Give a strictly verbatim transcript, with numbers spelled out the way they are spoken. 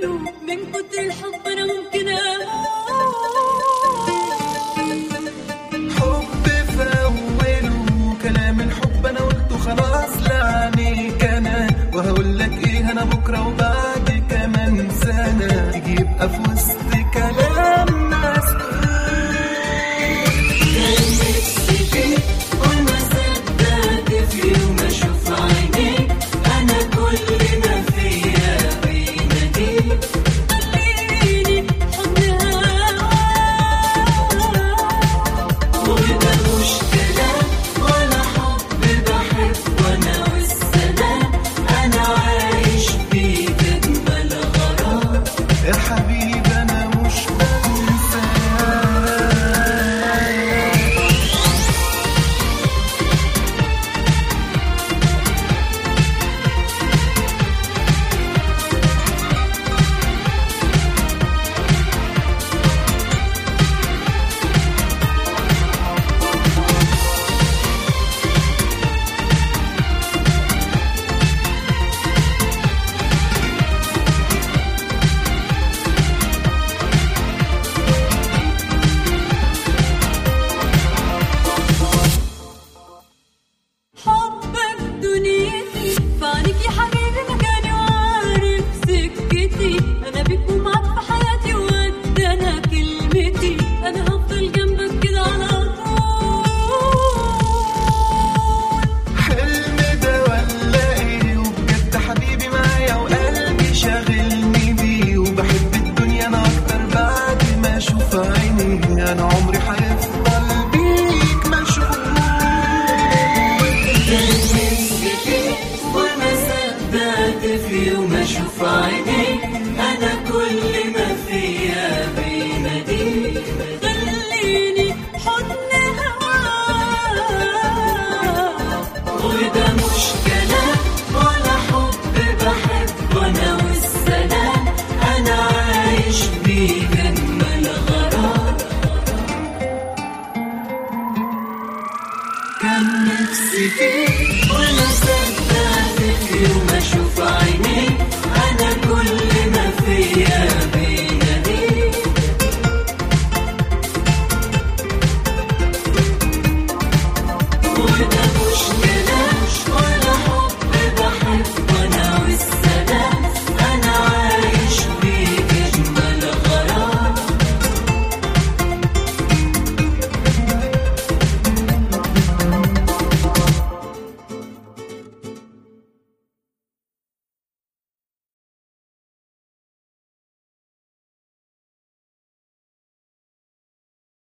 أوله من كتر الحب أنا ممكن حب في أوله كلام الحب أنا قلته خلاص لعنيك أنا، وهقول لك إيه أنا بكرة وبعد كمان سنة تيجي يبقى في وسط كلام ناس أنا عمري حيفضل بيك مشغول. وما صدقت في يوم أشوف عينيك أنا كل ما فيها بيناديك خليني حضن هواك، وده مش كلام ولا حب بحب وأنا والسلام أنا عايش بيك أجمل غرام. كان نفسي فيك ولا صدقت في يوم أشوف عينيك أنا كل ما فيها بيناديك وده مش كلام